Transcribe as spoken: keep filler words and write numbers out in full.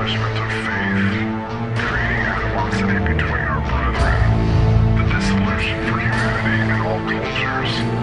establishment of faith, creating animosity between our brethren, the dissolution for humanity in all cultures,